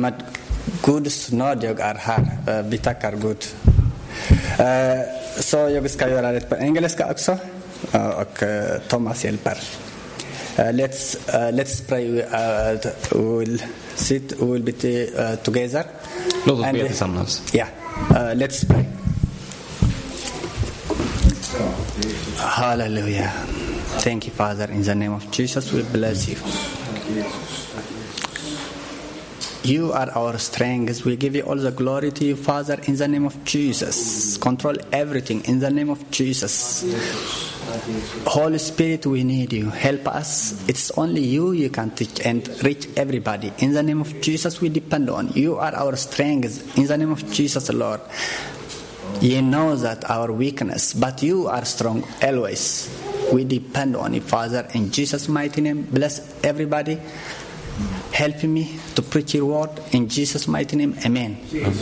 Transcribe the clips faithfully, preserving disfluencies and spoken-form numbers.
att Guds nåd jag är här. Uh, vi tackar Gud. Uh, så jag ska göra det på engelska också. Uh, och uh, Thomas hjälper. Uh, let's uh, let's pray. Uh, we'll sit. We will be t- uh, together. Låt oss be tillsammans. Yeah. Uh, let's pray. Hallelujah. Thank you, Father. In the name of Jesus, we bless you. You are our strength. We give you all the glory to you, Father, in the name of Jesus. Control everything in the name of Jesus. Holy Spirit, we need you. Help us. It's only you you can teach and reach everybody. In the name of Jesus, we depend on you. You are our strength. In the name of Jesus, Lord. You know that our weakness, but you are strong always. We depend on you, Father. In Jesus' mighty name, bless everybody. Help me to preach your word. In Jesus' mighty name, amen.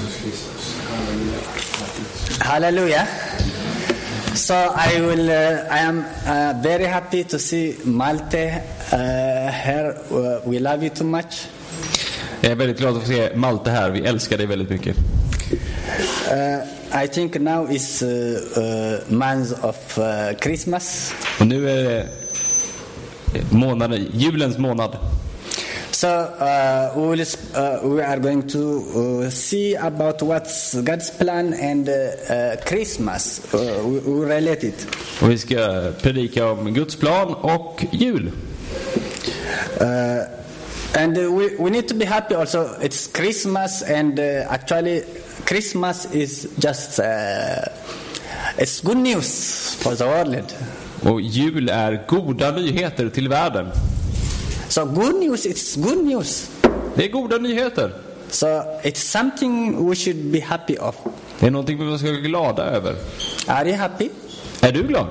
Hallelujah. So I will. Uh, I am uh, very happy to see Malte uh, here. Uh, we love you too much. Jag är väldigt glad att få se Malte här. Vi älskar dig väldigt mycket. Uh, I think now is uh, uh, month of uh, Christmas. Och nu är det månaden, julens månad. So uh, we, will, uh, we are going to uh, see about what's God's plan and uh, uh, Christmas. Uh, we, we relate it. Och vi ska predika om Guds plan och jul. Uh, and uh, we, we need to be happy also. It's Christmas and uh, actually Christmas is just uh, it's good news for the world. Och jul är goda nyheter till världen. So good news, it's good news. Det är goda nyheter. So it's something we should be happy of. Det är någonting vi ska vara glada över. Are you happy? Är du glad?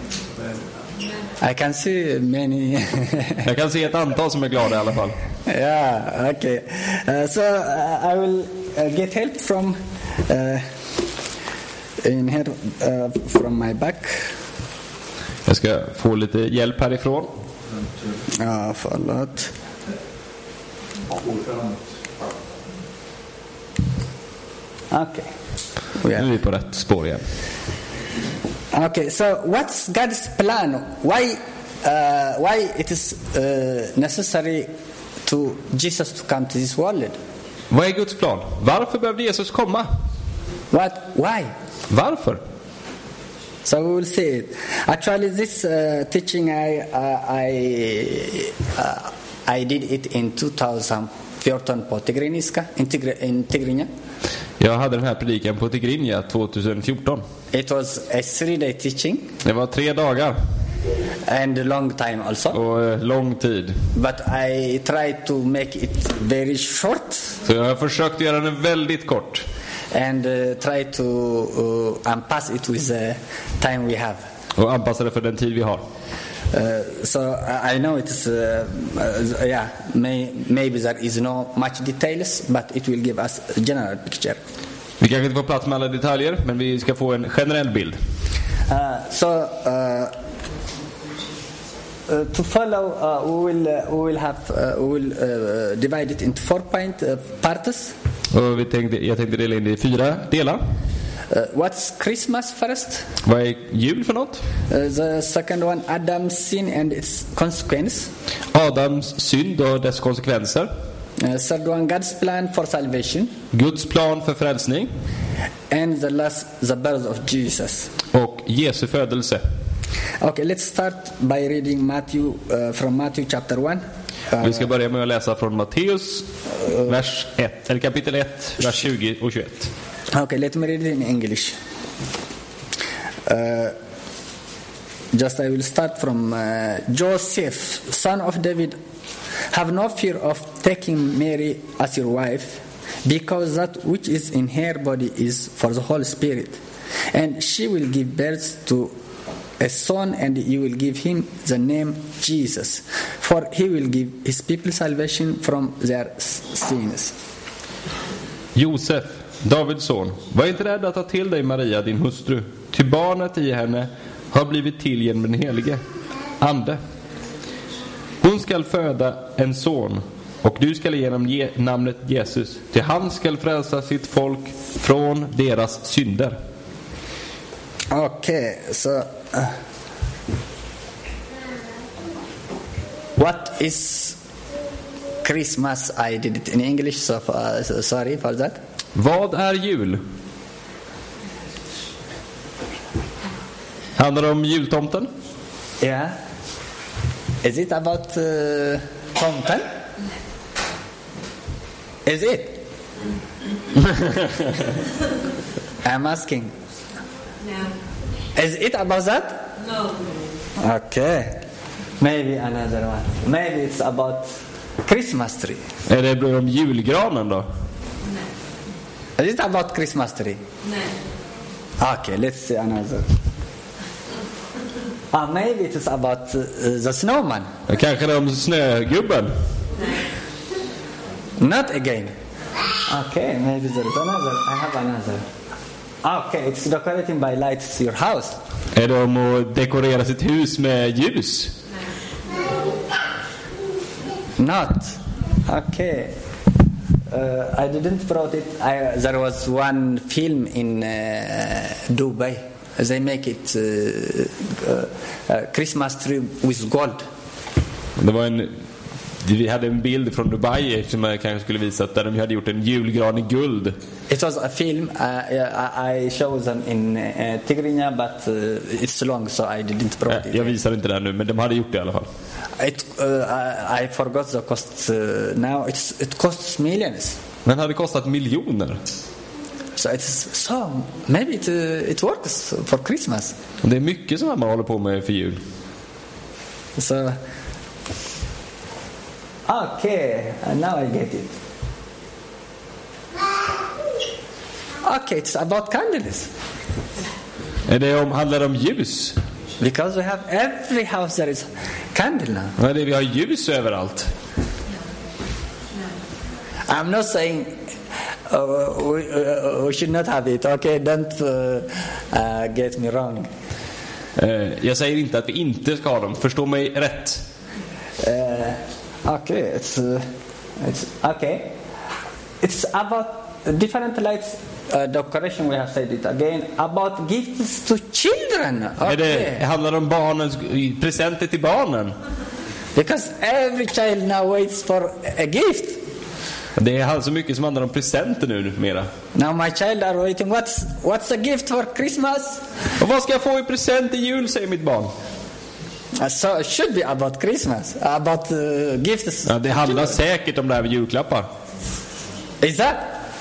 I can see many. Jag kan se ett antal som är glada i alla fall. Yeah, okay. Uh, so uh, I will uh, get help from uh, in here uh, from my back. Jag ska få lite hjälp härifrån. Ja, förlåt. Okej. Nu är vi på rätt spår igen. Okay, so what's God's plan? Why, uh, why it is uh, necessary to Jesus to come to this world? Vad är Guds plan? Varför behövde Jesus komma? What? Why? Varför? So we will see it. Actually, this uh, teaching I uh, I uh, I did it in tjugo fjorton på tigrinska, in Tigrinja. Jag hade den här predikan på Tigrinja tjugo fjorton. It was a three-day teaching. Det var tre dagar. And a long time also. Och eh, lång tid. But I tried to make it very short. Så jag har försökt göra den väldigt kort. And uh, try to uh, unpass it with the time we have. Och anpassa det för den tid vi har. Uh, so I know it's uh, uh, yeah may, maybe there is no much details, but it will give us a general picture. Vi kanske inte får plats med alla detaljer, men vi ska få en generell bild. Uh, so uh, uh, to follow, uh, we will uh, we will have uh, we will uh, divide it into four point uh, parts. Och vi tänkte, jag tänkte dela in det i fyra delar. Uh, what's Christmas first? Vad är jul för något? Uh, the second one, Adam's sin and its consequence. Adams synd och dess konsekvenser. Uh, third one, God's plan for salvation. Guds plan för frälsning. And the last, the birth of Jesus. Och Jesu födelse. Okay, let's start by reading Matthew uh, from Matthew chapter one. Uh, Vi ska börja med att läsa från Matteus vers ett, eller kapitel ett, vers tjugo och tjugoett. Okay, let me read it in English. Uh, just I will start from uh, Joseph, son of David, have no fear of taking Mary as your wife, because that which is in her body is for the Holy Spirit, and she will give birth to a son, and you will give him the name Jesus, for he will give his people salvation from their sins. Josef, Davids son, var inte rädd att ta till dig Maria, din hustru, ty barnet i henne har blivit till genom den helige ande. Hon skall föda en son, Och du skall ge honom ge namnet Jesus, till han skall frälsa sitt folk från deras synder. Okay, so uh, what is Christmas? I did it in English, so, uh, so sorry for that. Vad är jul? Handlar det om jultomten? Yeah. Is it about uh, tomten? Is it? I'm asking. No. Is it about that? No. Okay. Maybe another one. Maybe it's about Christmas tree. Är det om julgranen då? Is it about Christmas tree? No. Okay, let's see another. Ah, maybe it is about uh, the snowman. Kanske det om snögubben? Not again. Okay, maybe there is another. I have another. Okay, it's decorating by lights your house. Är det om att dekorera sitt hus med ljus? Not. Okay. Uh, I didn't brought it. I, there was one film in uh, Dubai. They make it uh, uh, uh, Christmas tree with gold. Det var en vi hade en bild från Dubai som jag kanske skulle visa där de hade gjort en julgran i guld. It was a film. Uh, I showed them in uh, Tigrinya, but uh, it's long, so I didn't brought it. Jag visar inte det nu, men de hade gjort det i alla fall. It, uh, I, I forgot the cost. Uh, now it's it costs millions. Men hade kostat miljoner. So it's so maybe it uh, it works for Christmas. Det är mycket som man håller på med för jul. So okay, now I get it. Okay, it's about candles. Är det om handlar det om ljus? Because we have every house there is candle now. Ja, det vi har ljus överallt. I'm not saying uh, we, uh, we should not have it. Okay, don't uh, uh, get me wrong. Eh, jag säger inte att vi inte ska ha dem. Förstå mig rätt. Uh, okay, it's uh, it's okay. It's about different lights uh, decoration. We have said it again about gifts to children. Okay. Är det handlar om barnens presenter till barnen? Because every child now waits for a gift. Det är så mycket som handlar om presenter nu mera. Now my child are waiting. What's what's a gift for Christmas? Och vad ska jag få i present i jul, säger mitt barn. Uh, so it should be about Christmas, about uh, gifts. Ja, det handlar säkert om det här med julklappar. Is that?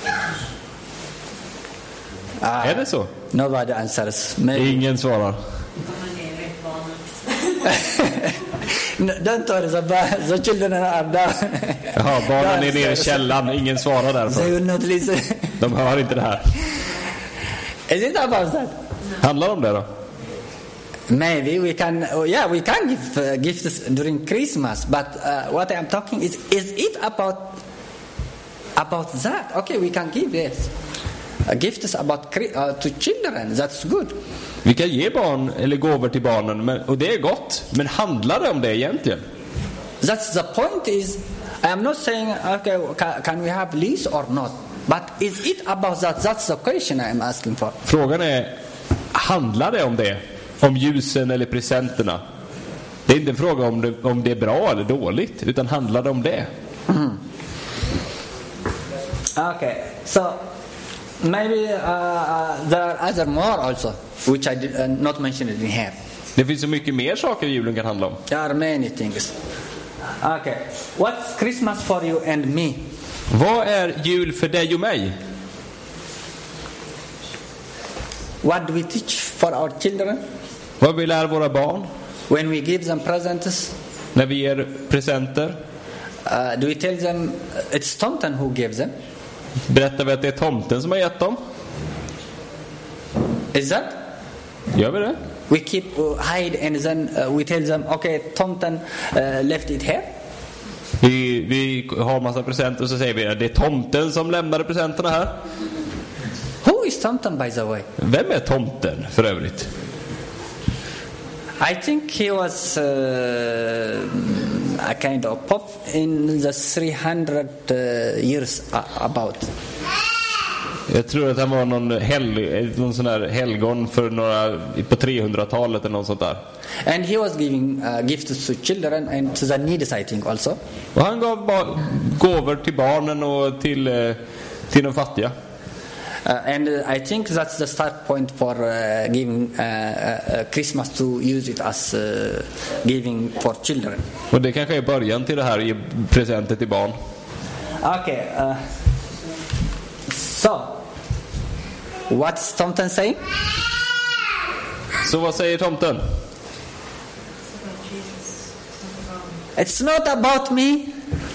Uh, Är det så? Nobody answers. Maybe. Ingen svarar. No, don't worry, the, the children are down. Jaha, barnen är nere i källaren. Ingen svarar därför. They will not listen. De hör inte det här. Is it about that? Handlar om det då? Maybe we can, oh, yeah, we can give uh, gifts during Christmas, but uh, what I'm talking is, is it about about that? Okay, we can give yes, uh, gifts about uh, to children. That's good. Vi kan ge barn eller gåvor till barnen, men, och det är gott. Men handlar det om det egentligen? That's the point. Is I am not saying okay, can, can we have lease or not, but is it about that? That's the question I am asking for. Frågan är, handlar det om det? Om ljusen eller presenterna? Det är inte en fråga om det, om det är bra eller dåligt, utan handlar det om det? Mm. Okay, so maybe uh, uh, there are other more also, which I did uh, not mention it in here. Det finns så mycket mer saker julen kan handla om. There are many things. Okay, what's Christmas for you and me? Vad är jul för dig och mig? What do we teach for our children? Vad vi lär våra barn? When we give them presents? När vi ger presenter? Uh, do we tell them it's tomten who gives them? Berättar vi att det är tomten som har gett dem? Is that? Gör vi det? We keep uh, hide and then uh, we tell them, okay, tomten uh, left it here. Vi, vi har massa presenter och så säger vi att det är tomten som lämnade presenterna här. Who is tomten, by the way? Vem är tomten för övrigt? I think he was uh, a kind of pop in the three hundred uh, years about. Jag tror att han var någon, hel, någon sån här helgon för några, på trehundratalet eller något sånt där. And he was giving uh, gifts to children and to the needy, I think, also. Och han gav ba- gåvor till barnen och till, uh, till de fattiga. Uh, and uh, I think that's the start point for uh, giving uh, uh, Christmas, to use it as uh, giving for children. Och det kanske är början till det här, i presenter till barn. Okay. Uh, so, what's tomten saying? Så vad säger tomten? It's not about me.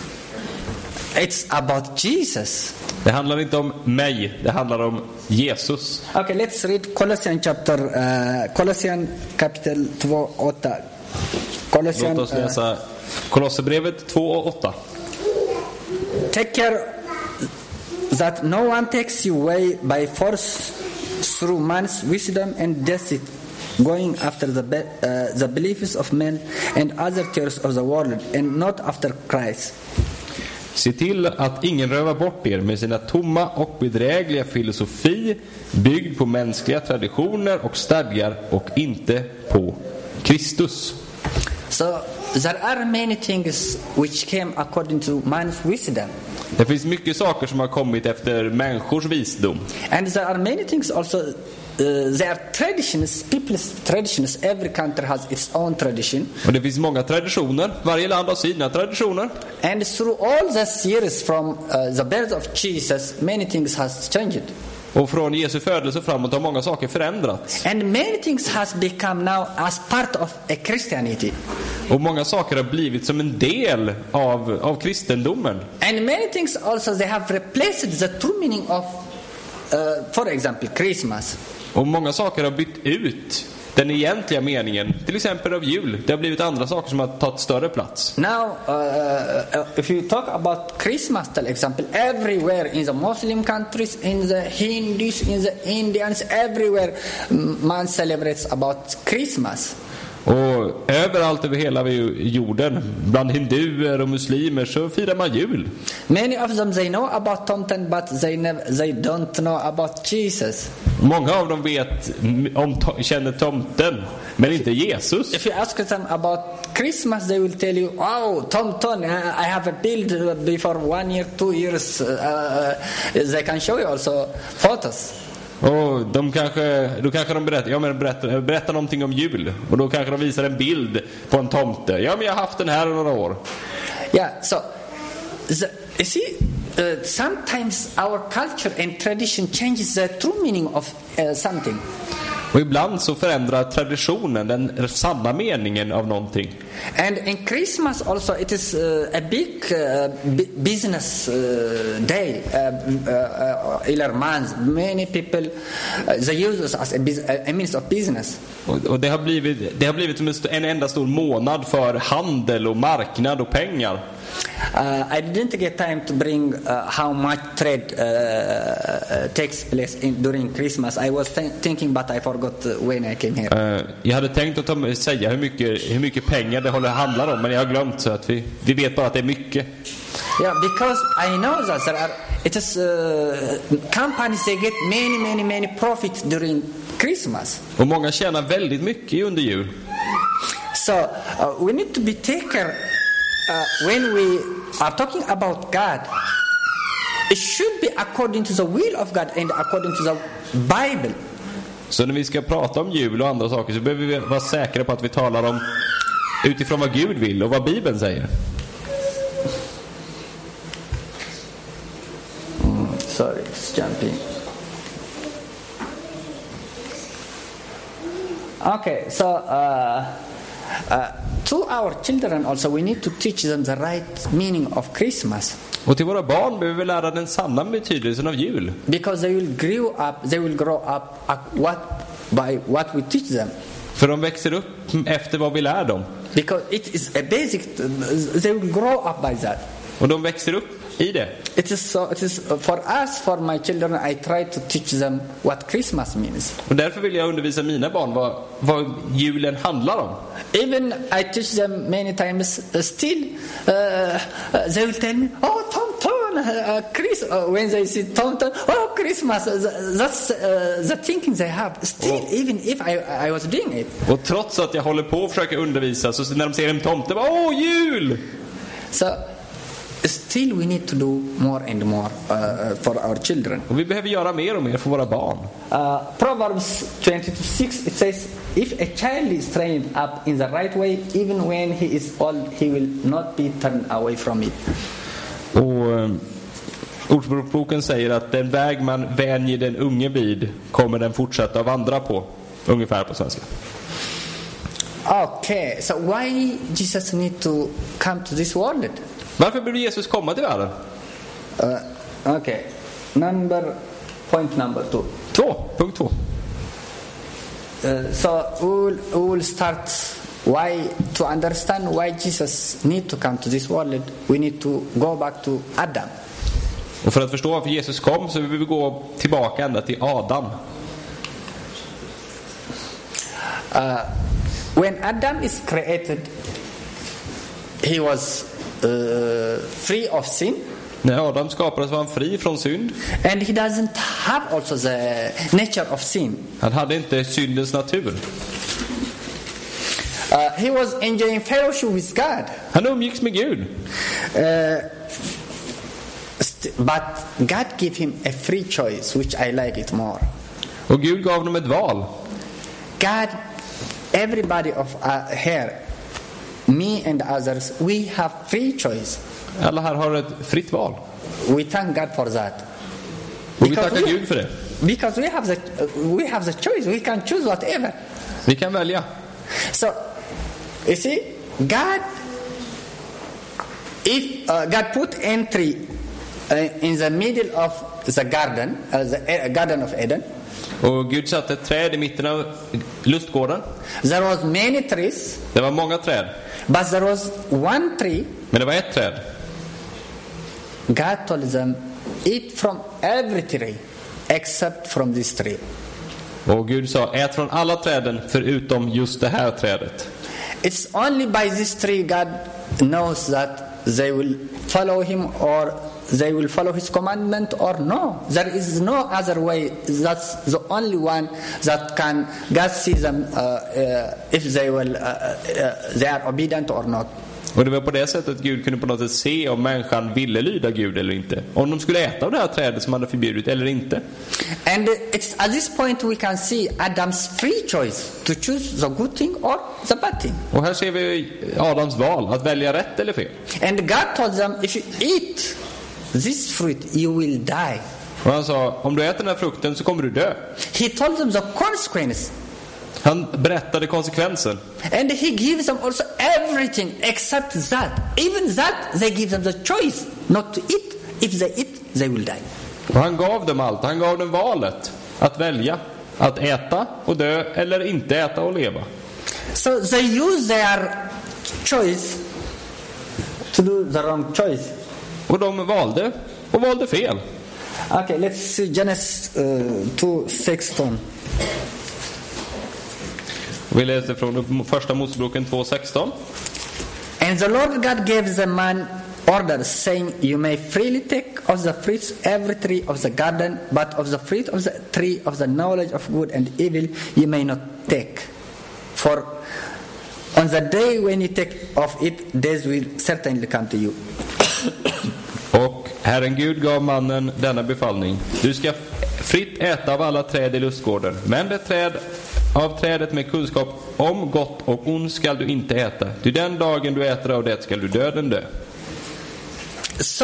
It's about Jesus. Det handlar inte om mig, det handlar om Jesus. Okay, let's read Colossians chapter uh, Colossians kapitel två åtta. Colossians, Låt oss läsa Kolosserbrevet två och åtta. Take care that no one takes you away by force through man's wisdom and deceit, going after the be- uh, the beliefs of men and other cares of the world, and not after Christ. Se till att ingen rövar bort er med sina tomma och bedrägliga filosofi, byggd på mänskliga traditioner och stadgar, och inte på Kristus. So there are many things which came according to man's wisdom. Det finns mycket saker som har kommit efter människors visdom. And there are many things also. Uh, there are traditions, people's traditions. Every country has its own tradition. Och det finns många traditioner. Varje land har sina traditioner. And through all these years from uh, the birth of Jesus, many things has changed. Och från Jesu födelse framåt har många saker förändrats. And many things has become now as part of a Christianity. Och många saker har blivit som en del av, av kristendomen. And many things also they have replaced the true meaning of, uh, for example, Christmas. Och många saker har bytt ut den egentliga meningen, till exempel av jul. Det har blivit andra saker som har tagit större plats. Now, uh, uh, if you talk about Christmas, for example, everywhere in the Muslim countries, in the Hindus, in the Indians, everywhere man celebrates about Christmas. Och överallt över hela jorden, bland hinduer och muslimer, så firar man jul. Many of them, they know about tomten, but they never, they don't know about Jesus. Många av dem vet om, känner tomten, men inte Jesus. If you ask them about Christmas, they will tell you, oh, tomten, I have a bill before one year, two years. Uh, they can show you also photos. Och de kanske, då kanske de berättar, ja, men berättar, berättar någonting om jul. Och då kanske de visar en bild på en tomte. Ja, men jag har haft den här i några år. Yeah, so the, you see, uh, sometimes our culture and tradition changes the true meaning of uh, something. Och ibland så förändrar traditionen den sanna meningen av någonting. And in Christmas also it is uh, a big uh, b- business uh, day, uh, uh, eller month. Many people uh, they use it as a, bus- a means of business. Och, och det har blivit det har blivit som en enda stor månad för handel och marknad och pengar. Uh, I didn't get time to bring uh, how much trade uh, uh, takes place in, during Christmas. I was th- thinking, but I forgot when I came here. Uh, jag hade tänkt att ta, säga hur mycket, hur mycket pengar det håller handlar om, men jag har glömt, så att vi, vi vet bara att det är mycket. Yeah, because I know that there are it is uh, companies they get many, many, many profit during Christmas. Och många tjänar väldigt mycket under jul. So uh, we need to be taker. Uh, when we are talking about God, it should be according to the will of God and according to the Bible. Så när vi ska prata om jul och andra saker så behöver vi vara säkra på att vi talar om utifrån vad Gud vill och vad Bibeln säger. Mm, sorry, it's jumping. Okay, so uh, uh, to our children also we need to teach them the right meaning of Christmas. Och till våra barn behöver vi lära den sanna betydelsen av jul. Because they will grow up, they will grow up at what by what we teach them. För de växer upp efter vad vi lär dem. Because it is a basic, they will grow up by that. Och de växer upp i det. It is so. It is for us, for my children. I try to teach them what Christmas means. Och därför vill jag undervisa mina barn vad, vad julen handlar om. Even I teach them many times. Uh, still, uh, uh, they will tell me, "Oh, Tom, Tom, uh, Chris." Uh, when they see Tom, Tom, oh, Christmas. Uh, that's uh, the thinking they have. Still, oh. Even if I, I was doing it. Och trots att jag håller på att försöka undervisa, så när de ser en tomte, bara, åh, jul! So, still we need to do more and more uh, for our children. Och vi behöver göra mer och mer för våra barn. Uh, Proverbs twenty-two six, it says, if a child is trained up in the right way, even when he is old, he will not be turned away from it. Och um, Ordspråksboken säger att den väg man vänjer den unge vid kommer den fortsätta att vandra på. Ungefär på svenska. Okay, so why Jesus need to come to this world? Varför borde Jesus komma till världen? Uh, okay, number point number two. Två, punkt två. Uh, so we will, we will start why to understand why Jesus need to come to this world. We need to go back to Adam. Och för att förstå varför Jesus kom så vill vi gå tillbaka ända till Adam. Uh, when Adam is created, he was uh, free of sin. När Adam skapades var han fri från synd. And he doesn't have also the nature of sin. Han hade inte syndens natur. Uh, he was enjoying fellowship with God. Han umgicks med Gud. Uh, st- but God gave him a free choice, which I like it more. Och Gud gav honom ett val. God, everybody of uh, here, me and others, we have free choice. Alla här har ett fritt val. We thank God for that. Och vi tackar Gud för det. Because we have the uh, we have the choice. We can choose whatever. Vi kan välja. So, you see, God, if uh, God put entry uh, in the middle of the garden, uh, the uh, Garden of Eden. Och Gud satte ett träd i mitten av lustgården. There was many trees. Det var många träd. But there was one tree. Men det var ett träd. God told them, eat from every tree except from this tree. Och Gud sa, ät från alla träden förutom just det här trädet. It's only by this tree God knows that they will follow him or they will follow his commandment or no. There is no other way. That's the only one that can God see them uh, uh, if they will uh, uh, they are obedient or not. Och det var på det sättet att Gud kunde på något sätt se om människan ville lyda Gud eller inte. Om de skulle äta av det här trädet som han hade förbjudit eller inte. And it's at this point we can see Adam's free choice to choose the good thing or the bad thing. Och här ser vi Adams val att välja rätt eller fel. And God told them, if you eat this fruit you will die. Och han sa, om du äter den här frukten så kommer du dö. He told them the consequence. Han berättade konsekvensen. And he gives them also everything except that. Even that they give them the choice not to eat. If they eat, they will die. Och han gav dem allt. Han gav dem valet att välja. Att äta och dö eller inte äta och leva. So they use their choice to do the wrong choice. Och de valde och valde fel. Okay, let's see Genesis uh, two sixteen. Vi läser från första Moseboken två sexton. And the Lord God gave the man orders, saying, you may freely take of the fruits every tree of the garden, but of the fruit of the tree of the knowledge of good and evil you may not take. For on the day when you take of it, death will certainly come to you. Och Herren Gud gav mannen denna befallning. Du ska fritt äta av alla träd i lustgården, men det träd av trädet med kunskap om gott och ont skall du inte äta. Ty den dagen du äter av det skall du döden dö. So,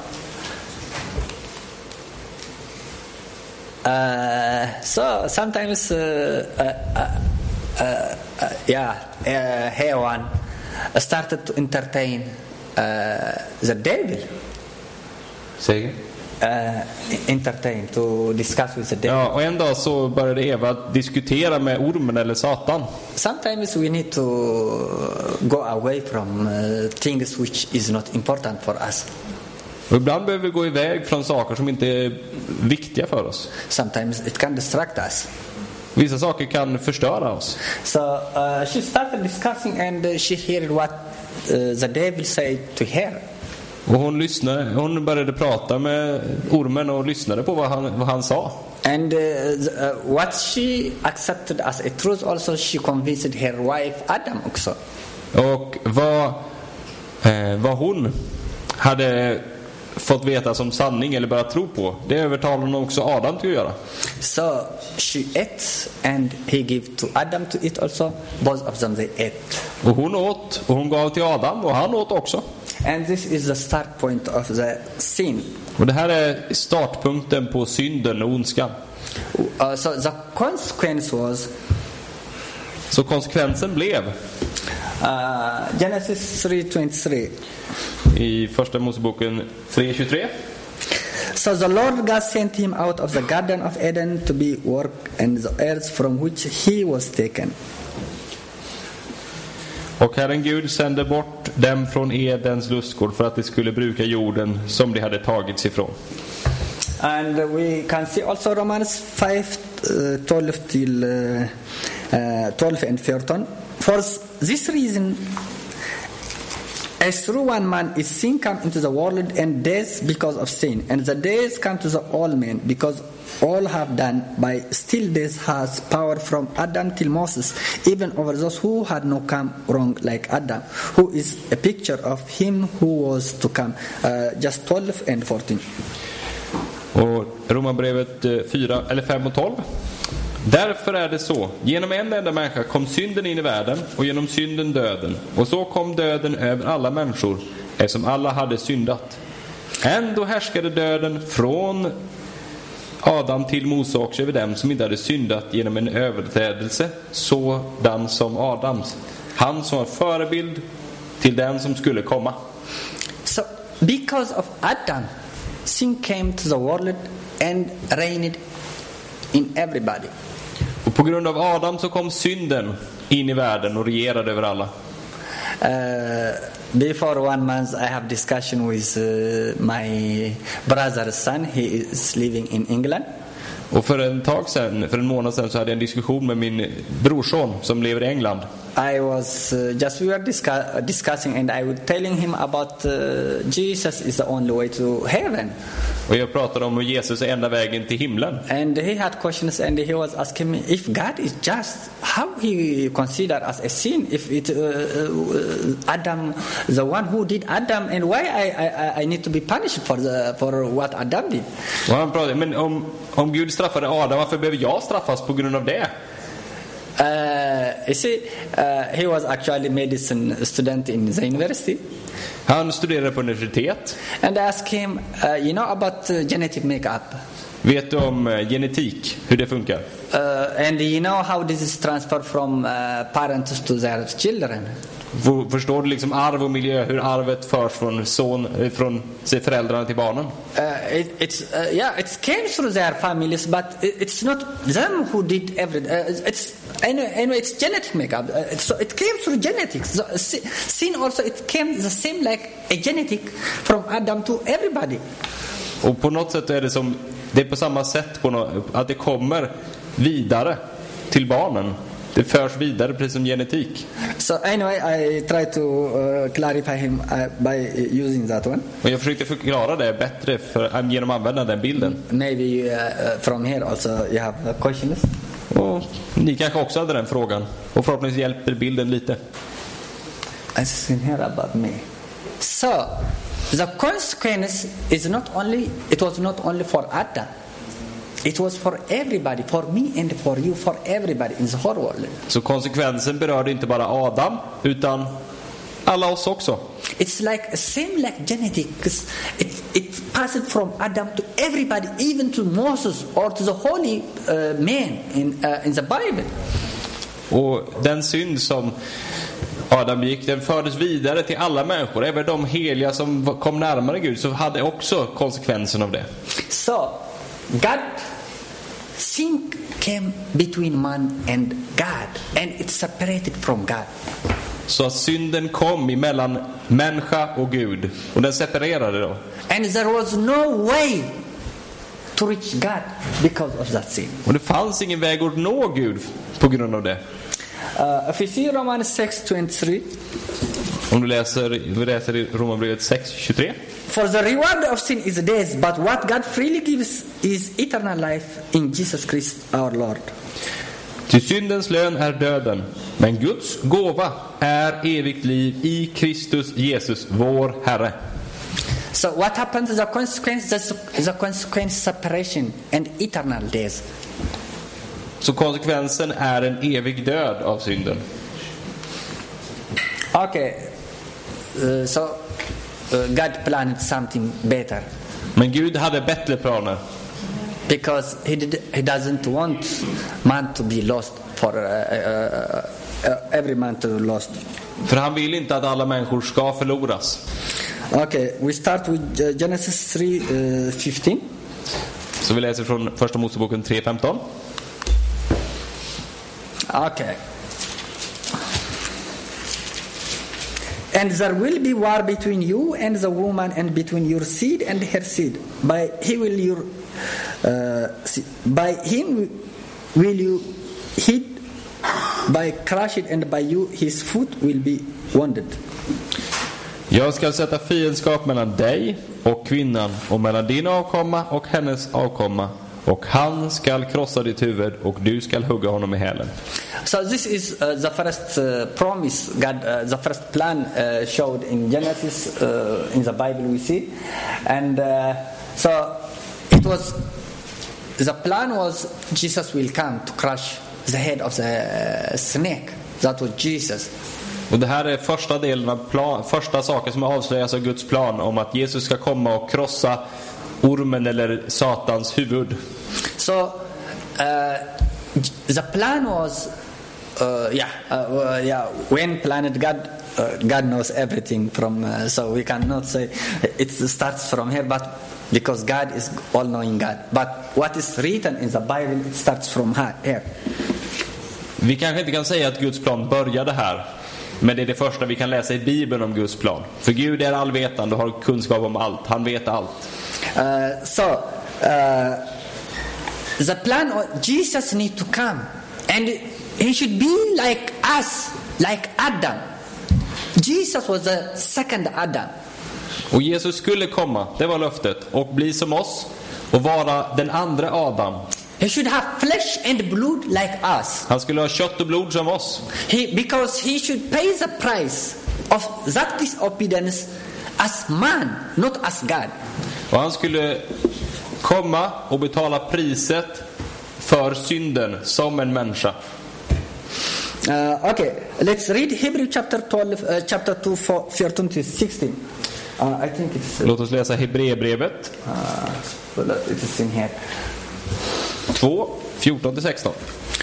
uh, so sometimes, uh, uh, uh, uh, yeah, uh, Hawan started to entertain uh, the devil. Säg. Uh, entertain, to discuss with the devil. Ja, och en dag så började Eva diskutera med ormen eller Satan. Sometimes we need to go away from uh, things which is not important for us. Och ibland behöver vi gå iväg från saker som inte är viktiga för oss. Sometimes it can distract us. Vissa saker kan förstöra oss. So uh, she started discussing, and uh, she heard what uh, the devil said to her. Och hon lyssnade, hon började prata med ormen och lyssnade på vad han, vad han sa. And uh, the, uh, what she accepted as a truth also, she convinced her wife Adam also. Och vad, eh, vad hon hade fått veta som sanning eller börjat tro på, det övertalade hon också Adam till att göra. So she ate, and he gave to Adam to eat also. Both of them they ate. Och hon åt, och hon gav till Adam, och han åt också. And this is the start point of the sin. Och det här är startpunkten på synden och ondskan. Uh, so the consequence was, Så konsekvensen blev uh, Genesis three twenty-three. i första Moseboken tre tjugotre. So the Lord God sent him out of the garden of Eden to be work and the earth from which he was taken. Och Herren Gud sände bort dem från Edens lustgård för att de skulle bruka jorden som de hade tagits ifrån. And we can see also Romans five twelve till uh, uh, twelve and fourteen. For this reason, as through one man is sin come into the world, and death because of sin, and the death come to the all men because all have done, by still death has power from Adam till Moses, even over those who had no come wrong like Adam, who is a picture of him who was to come. Uh, just twelve and fourteen. Och Romarbrevet fyra, eller fem och tolv. Därför är det så, genom en enda människa kom synden in i världen, och genom synden döden. Och så kom döden över alla människor, eftersom alla hade syndat. Ändå härskade döden från Adam till Mose också över dem som inte hade syndat genom en överträdelse, sådan som Adams. Han som var förebild till den som skulle komma. So, because of Adam, sin came to the world and reigned in everybody. Och på grund av Adam så kom synden in i världen och regerade över alla. Uh, before one month I have discussion with uh, my brother's son. He is living in England. Och för en tag sedan, för en månad sedan, så hade jag en diskussion med min brorson som lever i England. I was uh, just we were discuss, discussing, and I was telling him about uh, Jesus is the only way to heaven. Och jag pratade om hur Jesus är enda vägen till himlen. And he had questions, and he was asking me, if God is just, how he consider as a sin, if it uh, uh, Adam, the one who did Adam, and why I, I, I need to be punished for the for what Adam did. Och han pratade, men om, om Gud straffade Adam, varför behöver jag straffas på grund av det? Uh, you see, uh, he was actually medicine student in the university. Han studerade på universitet. And I asked him, uh, you know about uh, genetic makeup? Vet du om uh, genetik, hur det funkar? Uh, and you know how this is transferred from uh, parents to their children? Förstår du liksom arv och miljö, hur arvet förs från son, från föräldrarna till barnen? Uh, it, it's uh, yeah, it came through their families, but it, it's not them who did everything. Uh, it's anyway, anyway, it's genetic makeup. Uh, so it came through genetics. So, sin also, it came the same like a genetic from Adam to everybody. Och på något sätt är det som det är på samma sätt på något, att det kommer vidare till barnen. Det förs vidare precis som genetik. So anyway, I try to uh, clarify him uh, by using that one. Och jag försökte förklara det bättre för, genom att använda den bilden. Maybe uh, from here also you have questions. Och ni kanske också hade den frågan. Och förhoppningsvis hjälper bilden lite. I see here about me. So the consequence is not only it was not only for Adam. It was for everybody, for me and for you, for everybody in the whole world. Så konsekvensen berörde inte bara Adam utan alla oss också. It's like same like genetics. It it passed from Adam to everybody, even to Moses or to the holy uh, men in uh, in the Bible. Och den synd som Adam gick, den fördes vidare till alla människor, även de heliga som kom närmare Gud, så hade också konsekvensen av det. So God, sin came between man and God, and it's separated from God. Så att synden kom emellan människa och Gud. Och den separerade då. And there was no way to reach God because of that sin. Och det fanns ingen väg att nå Gud på grund av det. Uh, if you see Romans six twenty-three. Om du läser, vi läser i Romarbrevet sex tjugotre. For the reward of sin is death, but what God freely gives is eternal life in Jesus Christ our Lord. Till syndens lön är döden, men Guds gåva är evigt liv i Kristus Jesus, vår Herre. So what happens? The consequence, the, the consequence separation and eternal death. Så konsekvensen är en evig död av synden. Okay, uh, so uh, God planned something better. Men Gud hade bättre planer. Because he did, he doesn't want man to be lost for uh, uh, uh, every man to be lost. För han vill inte att alla människor ska förloras. Okay, we start with uh, Genesis three fifteen. Så vi läser från första Moseboken tre femton. Okay. And there will be war between you and the woman, and between your seed and her seed. By he will your uh, by him will you hit, by crush it, and by you his foot will be wounded. Jag ska sätta fiendskap mellan dig och kvinnan, och mellan din avkomma och hennes avkomma, och han skall krossa ditt huvud, och du skall hugga honom i hälen. So this is uh, the first uh, promise God, uh, the first plan uh, showed in Genesis, uh, in the Bible we see. And uh, so it was, the plan was Jesus will come to crush the head of the uh, snake. That was Jesus. Och det här är första delen av plan, första saken som avslöjas av Guds plan, om att Jesus ska komma och krossa ormen eller Satans huvud. So uh, the plan was uh, yeah uh, yeah when planned God uh, God knows everything from uh, so we cannot say it starts from here, but because God is all knowing God, but what is written in the Bible, it starts from here. Vi kanske inte kan säga att Guds plan började här, men det är det första vi kan läsa i Bibeln om Guds plan. För Gud är allvetande och har kunskap om allt. Han vet allt. Uh, so uh, the plan of Jesus need to come, and he should be like us, like Adam. Jesus was the second Adam. Och Jesus skulle komma, det var löftet, och bli som oss och vara den andra Adam. He should have flesh and blood like us. Han skulle ha kött och blod som oss. He, because he should pay the price of that disobedience as man, not as God. Och han skulle komma och betala priset för synden som en människa. Uh, okay, let's read Hebrew chapter twelve, uh, chapter two, fourteen to sixteen. Uh, I think it's. Uh, Låt oss läsa Hebreerbrevet. Uh, it is in here. två fjorton till sexton.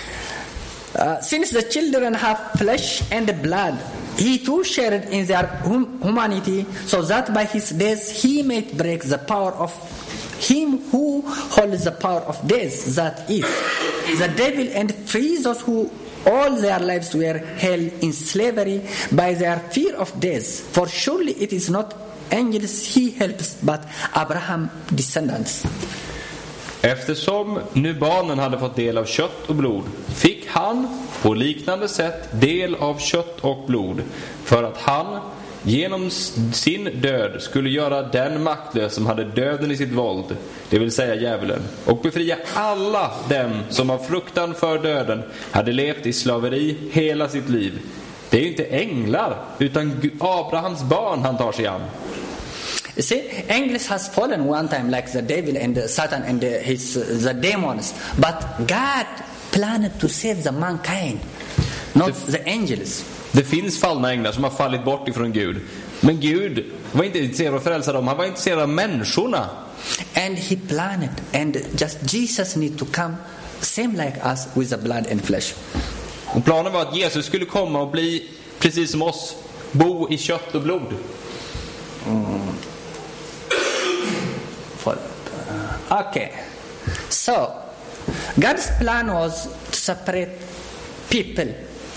Uh, since the children have flesh and blood, he too shared in their hum- humanity, so that by his death he might break the power of him who holds the power of death, that is, the devil, and free those who all their lives were held in slavery by their fear of death. For surely it is not angels he helps, but Abraham's descendants. Eftersom nu barnen hade fått del av kött och blod, fick han på liknande sätt del av kött och blod, för att han genom sin död skulle göra den maktlös som hade döden i sitt våld, det vill säga djävulen, och befria alla dem som av fruktan för döden hade levt i slaveri hela sitt liv. Det är ju inte änglar, utan Abrahams barn han tar sig an. You see, angels has fallen one time like the devil and the Satan and the, his uh, the demons, but God planned to save the mankind, not det, the angels. Det finns fallna änglar som har fallit bort ifrån Gud, men Gud var inte intresserad av att frälsa dem, han var intresserad av människorna. And he planned, and just Jesus need to come same like us with the blood and flesh. Och planen var att Jesus skulle komma och bli precis som oss, bo i kött och blod. Mm. Okay, so God's plan was to separate people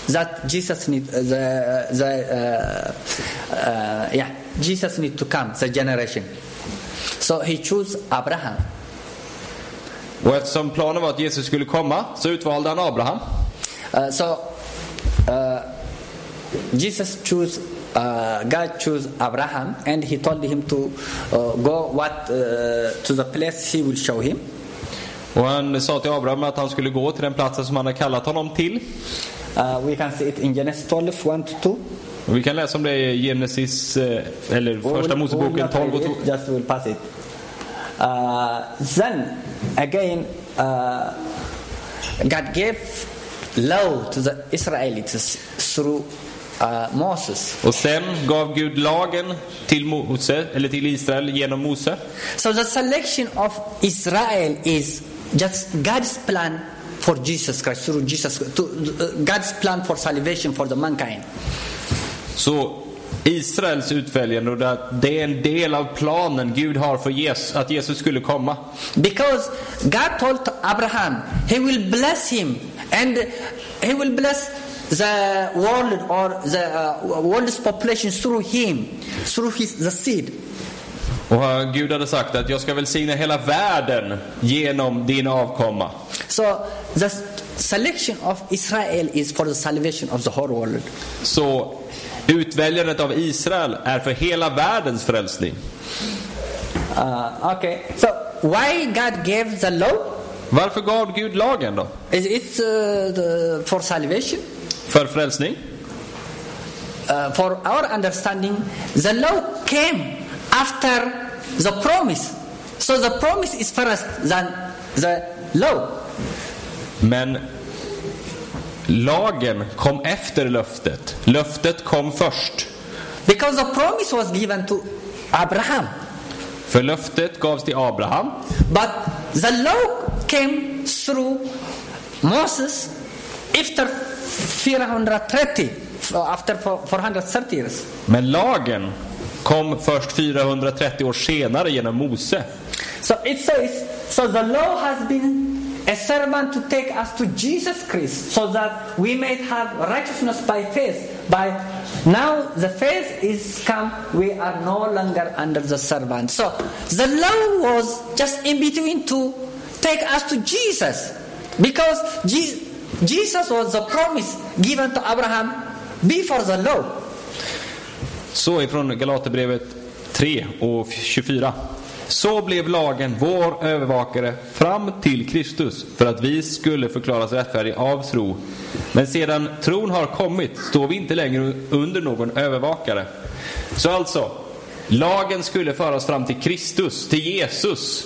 that Jesus need uh, the the uh, uh, yeah Jesus need to come the generation. So he chose Abraham. Och eftersom planen var att Jesus skulle komma så utvalde han Abraham. Uh, so uh, Jesus chose uh, God chose Abraham and he told him to uh, go what uh, to the place he will show him. Och han sa till Abraham att han skulle gå till den platsen som han hade kallat honom till. Uh, we can see it in Genesis twelve, one to two. Och vi kan läsa om det i Genesis eller första Moseboken tolv och två. Just will pass it. Uh, then again uh, God gave law to the Israelites through uh, Moses. Och sen gav Gud lagen till Mose eller till Israel genom Mose. So the selection of Israel is just God's plan for Jesus Christ, through Jesus, to, uh, God's plan for salvation for the mankind. Så Israels utväljande, och det är en del av planen Gud har för Jesus, att Jesus skulle komma. Because God told Abraham he will bless him and he will bless the world or the uh, world's population through him, through his the seed. Och Gud hade sagt att jag ska välsigna hela världen genom din avkomma. So the selection of Israel is for the salvation of the whole world. Så utväljandet av Israel är för hela världens frälsning. Uh, okay. So why God gave the law? Varför gav Gud lagen då? Is it uh, the, for salvation? För frälsning? Uh, for our understanding, the law came after the promise. So the promise is first than the law. Men lagen kom efter löftet. Löftet kom först. Because the promise was given to Abraham. För löftet gavs till Abraham. But the law came through Moses after four thirty, after four hundred thirty years. Men lagen kom först fyrahundratrettio år senare genom Mose. So it says, so the law has been a servant to take us to Jesus Christ, so that we may have righteousness by faith. By now the faith is come, we are no longer under the servant. So the law was just in between to take us to Jesus, because Je- Jesus was the promise given to Abraham before the law. Så ifrån Galaterbrevet tre och tjugofyra. Så blev lagen vår övervakare fram till Kristus, för att vi skulle förklaras rättfärdiga av tro. Men sedan tron har kommit står vi inte längre under någon övervakare. Så alltså, lagen skulle föras fram till Kristus, till Jesus.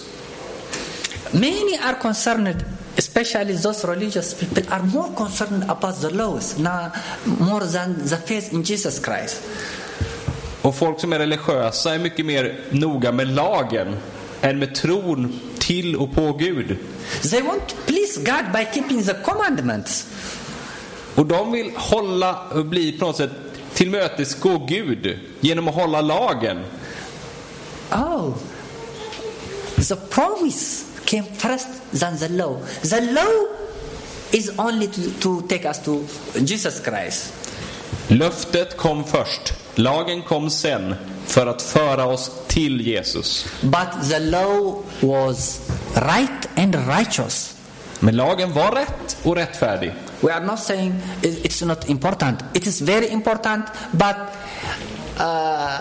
Many are concerned, especially those religious people, are more concerned about the laws now, more than the faith in Jesus Christ. Och folk som är religiösa är mycket mer noga med lagen än med tron till och på Gud. They want to please God by keeping the commandments. Och de vill hålla och bli på något sätt tillmötesgå Gud genom att hålla lagen. Oh, the promise came first than the law. The law is only to, to take us to Jesus Christ. Löftet kom först. Lagen kom sen för att föra oss till Jesus. But the law was right and righteous. Men lagen var rätt och rättfärdig. We are not saying it's not important. It is very important, but uh,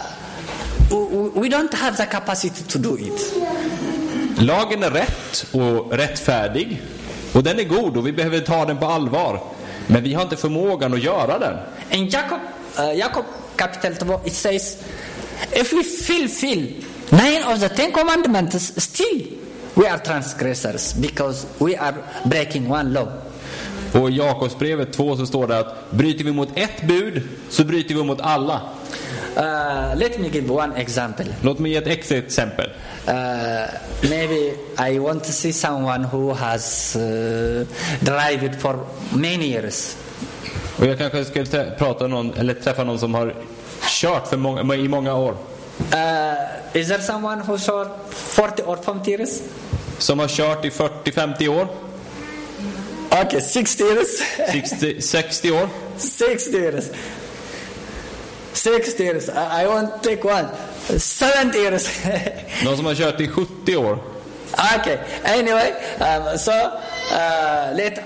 we don't have the capacity to do it. Lagen är rätt och rättfärdig, och den är god, och vi behöver ta den på allvar. Men vi har inte förmågan att göra den. In Jacob, uh, Jacob capital two, it says, if we fulfill nine of the ten commandments, still we are transgressors, because we are breaking one law. Och i Jakobsbrevet två så står det att bryter vi mot ett bud så bryter vi mot alla. Uh, let me give one example. Låt mig ge ett extra exempel. Uh, maybe I want to see someone who has uh, driven for many years. Och jag kanske ska t- prata någon eller träffa någon som har kört för många, i många år. Uh, is there someone who kört forty or fifty years? Som har kört i fyrtio femtio år. Okay, sixty years. sextio, sextio år. sixty years. sixty years. I, I won't take one. seventy years. Någon som har kört i sjuttio år. Okay. Anyway, um, so uh, let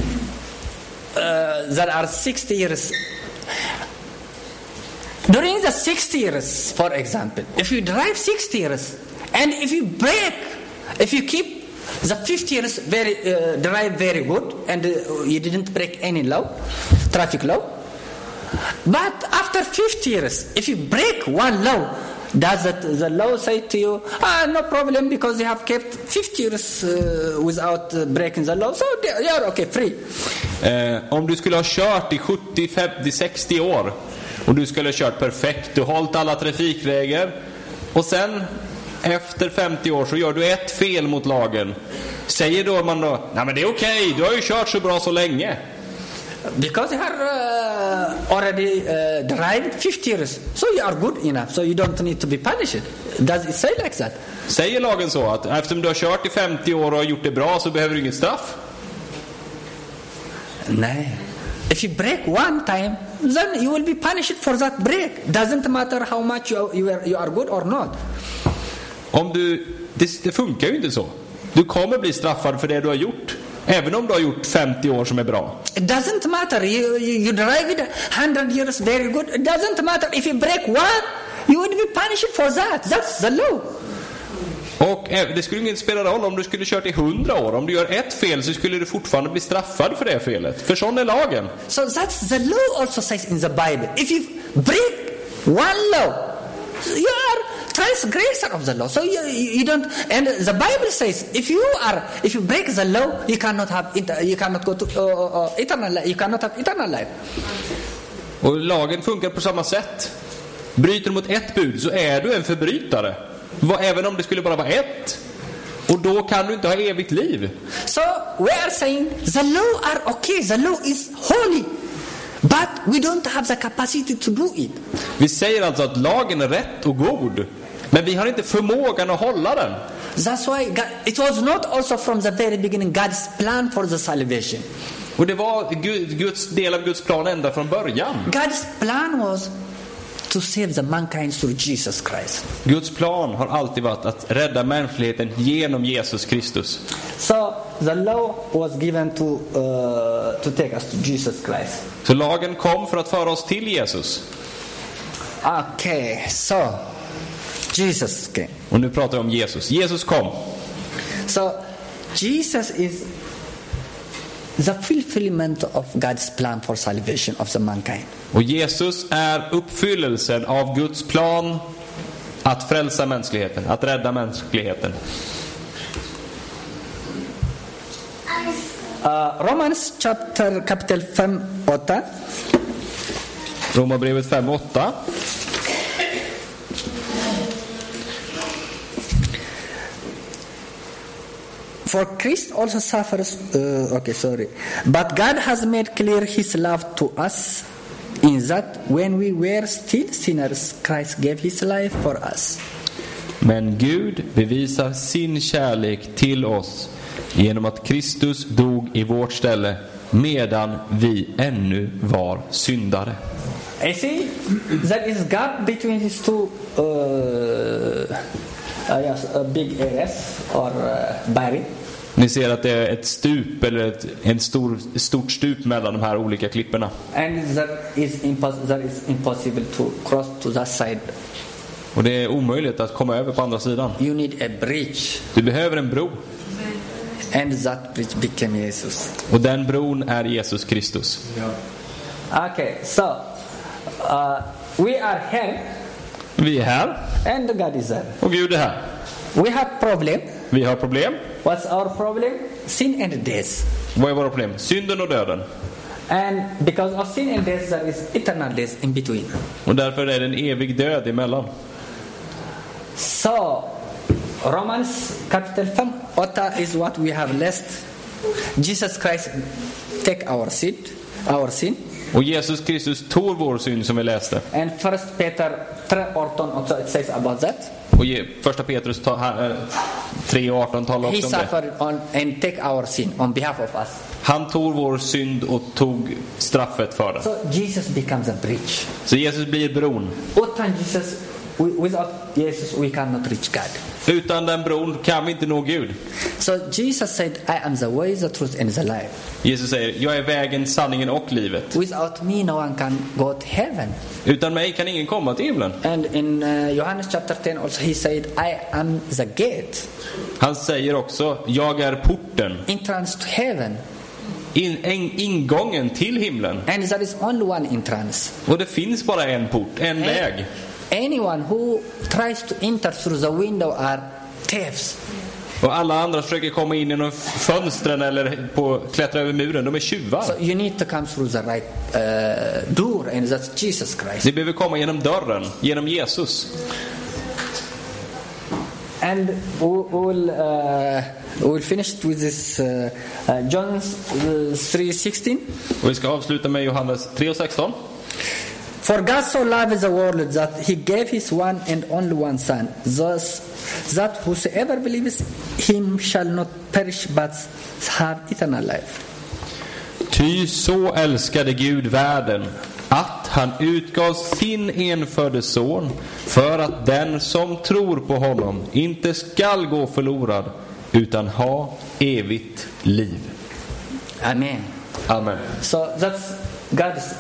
uh, there are sixty years. During the sixty years, for example, if you drive sixty years, and if you break, if you keep the fifty years very uh, drive very good, and uh, you didn't break any law, traffic law. But after fifty years, if you break one law, does that, the law say to you, ah, no problem, because you have kept fifty years uh, without uh, breaking the law, so you're okay, free. Eh, om du skulle ha kört i sjuttio, femtio, sextio år och du skulle ha kört perfekt, du har hållit alla trafikregler, och sen efter femtio år så gör du ett fel mot lagen, säger då man då, nej men det är okej, okay, du har ju kört så bra så länge. Because you are uh, already uh, driven fifty years, so you are good enough, so you don't need to be punished. Does it say like that? Säger lagen så att eftersom du har kört i femtio år och har gjort det bra så behöver du inget straff? Nej. If you break one time, then you will be punished for that break. Doesn't matter how much you, you, are, you are good or not. Om du, det, det funkar ju inte så. Du kommer bli straffad för det du har gjort, även om du har gjort femtio år som är bra. It doesn't matter. You, you, you drive it one hundred years very good. It doesn't matter. If you break one, you will be punished for that. That's the law. Och det skulle inte spela roll om du skulle kört i hundra år. Om du gör ett fel så skulle du fortfarande bli straffad för det felet. För sån är lagen. So that's the law also says in the Bible. If you break one law, you are transgressor of the law. So you, you don't. And the Bible says if you are, if you break the law, you cannot have, you cannot go to uh, uh, eternal life. You cannot have eternal life. Och lagen funkar på samma sätt. Bryter du mot ett bud så är du en förbrytare. Även om det skulle bara vara ett. Och då kan du inte ha evigt liv. So we are saying the law are okay. The law is holy. But we don't have the capacity to do it. Vi säger alltså att lagen är rätt och god, men vi har inte förmågan att hålla den. That's why God, it was not also from the very beginning God's plan for the salvation. Och det var Guds del av Guds plan ända från början. God's plan was to save the mankind through Jesus Christ. Guds plan har alltid varit att rädda mänskligheten genom Jesus Kristus. So the law was given to uh, to take us to Jesus Christ. Så lagen kom för att föra oss till Jesus. Okay, so Jesus came. Och nu pratar vi om Jesus. Jesus kom. So Jesus is the fulfillment of God's plan for salvation of the mankind. Och Jesus är uppfyllelsen av Guds plan att frälsa mänskligheten, att rädda mänskligheten. Uh, Romans chapter kapitel fem åtta. Romarbrevet fem åtta. For Christ also suffers, uh, okay, sorry. But God has made clear his love to us in that when we were still sinners, Christ gave his life for us. Men Gud bevisar sin kärlek till oss genom att Kristus dog i vårt ställe medan vi ännu var syndare. I see there is gap between these two uh, uh, yes, uh, big areas or uh, barrier. Ni ser att det är ett stup eller ett en stor stort stup mellan de här olika klipporna. And there is impos- there is impossible to cross to that side. Och det är omöjligt att komma över på andra sidan. You need a bridge. Du behöver en bro. And that bridge became Jesus. Och den bron är Jesus Kristus. Okay, so uh, we are here. Vi är här. And God is there. Och Gud är här. We have problem. Vi har problem. What's our problem? Sin and death. Vad är våra problem? Synden och döden. And because of sin and death there is eternal death in between. Och därför är det en evig död emellan. So Romans kapitel fem åtta is what we have left. Jesus Christ take our sin, our sin. Och Jesus Kristus tog vår synd som vi läste. And First Peter tre arton also it says about that. Och ge, första Petrus tar, här, tre arton talar He också om det. suffered on, and take our sin on behalf of us. Han tog vår synd och tog straffet för det. So Jesus becomes a bridge. Så Jesus blir bron. Without Jesus, we- without Jesus, we cannot reach God. Utan den bron kan vi inte nå Gud. So Jesus said, I am the way, the truth, and the life. Jesus säger, jag är vägen, sanningen och livet. Without me, no one can go to heaven. Utan mig kan ingen komma till himlen. And in uh, Johannes chapter ten also, he said, I am the gate, Han säger också, jag är porten. entrance to heaven. In, en, ingången till himlen. And there is only one entrance. Och det finns bara en port, en väg. Anyone who tries to enter through the window are thieves. Och alla andra försöker komma in genom fönstren eller på, klättra över muren. De är tjuvar. So you need to come through the right uh, door, and that's Jesus Christ. Ni behöver komma genom dörren, genom Jesus. And we will uh, we will finish with this uh, uh, John uh, three sixteen. Och vi ska avsluta med Johannes tre och sexton. For God so loved the world that he gave his one and only one son, thus that whosoever believes him shall not perish but have eternal life. Ty så älskade Gud världen att han utgav sin enfödde son för att den som tror på honom inte skall gå förlorad utan ha evigt liv. Amen. Amen. So that's God's.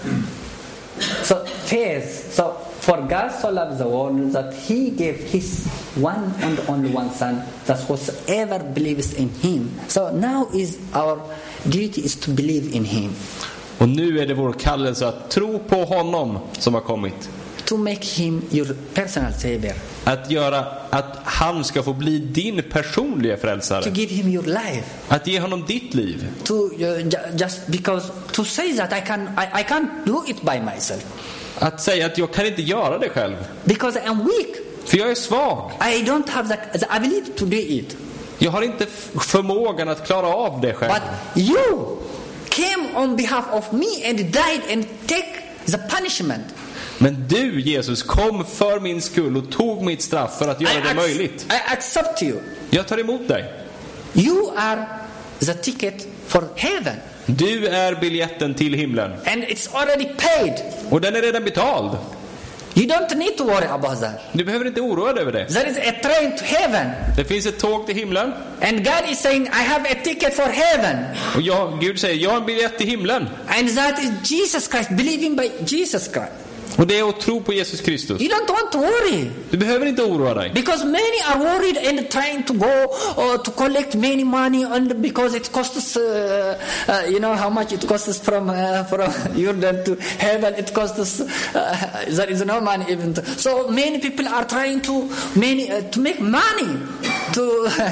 So faith. So for God so loved the world that he gave his one and only one son, that whosoever believes in him. So now is our duty is to believe in him. Och nu är det vår kallelse att tro på honom som har kommit. To make him your personal savior. Att göra att han ska få bli din personliga To frälsare. give him your life. Att ge honom ditt liv. To uh, ju- just because to say that I can I, I can't do it by myself Att säga att jag kan inte göra det själv. because I am weak. För jag är svag. I don't have the, the ability to do it. Jag har inte f- förmågan att klara av det själv. But you came on behalf of me and died and take the punishment. Men du, Jesus, kom för min skull och tog mitt straff för att göra I, det ac- möjligt. I accept you. Jag tar emot dig. You are the ticket for heaven, Du är biljetten till himlen. and it's already paid. Och den är redan betald. You don't need to worry about that. Du behöver inte oroa dig över det. There is a train to heaven, Det finns ett tåg till himlen. and God is saying, I have a ticket for heaven. Och jag, Gud säger, jag har en biljett till himlen. And that is Jesus Christ, believing by Jesus Christ. Och det är att tro på Jesus Kristus. You don't want to worry, Du behöver inte oroa dig. because many are worried and trying to go uh, to collect many money, and because it costs us, uh, uh, you know how much it costs us from uh, from Jordan to heaven. It costs us. Uh, there is no money even. To, so many people are trying to many uh, to make money to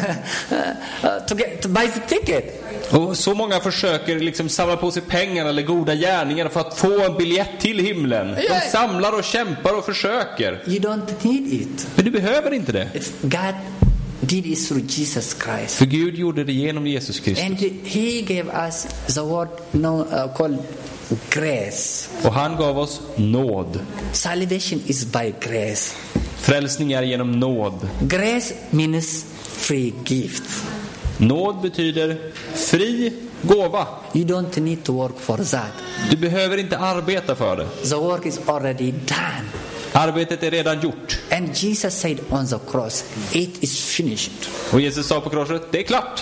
uh, to get to buy the ticket. Och så många försöker liksom samla på sig pengar eller goda gärningar för att få en biljett till himlen. De samlar och kämpar och försöker. You don't need it. Men du behöver inte det. It's God did it through Jesus Christ. För Gud gjorde det genom Jesus Kristus. And he gave us the word no, uh, called grace. Och han gav oss nåd. Salvation is by grace. Frälsning är genom nåd. Grace means free gift. Nåd betyder fri gåva. You don't need to work for that. Du behöver inte arbeta för det. The work is already done. Arbetet är redan gjort. And Jesus said on the cross, it is finished. Och Jesus sa på korset, det är klart.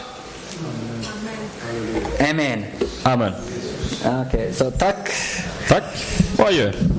Amen. Amen. Okay, so tack. Tack. Vad gör?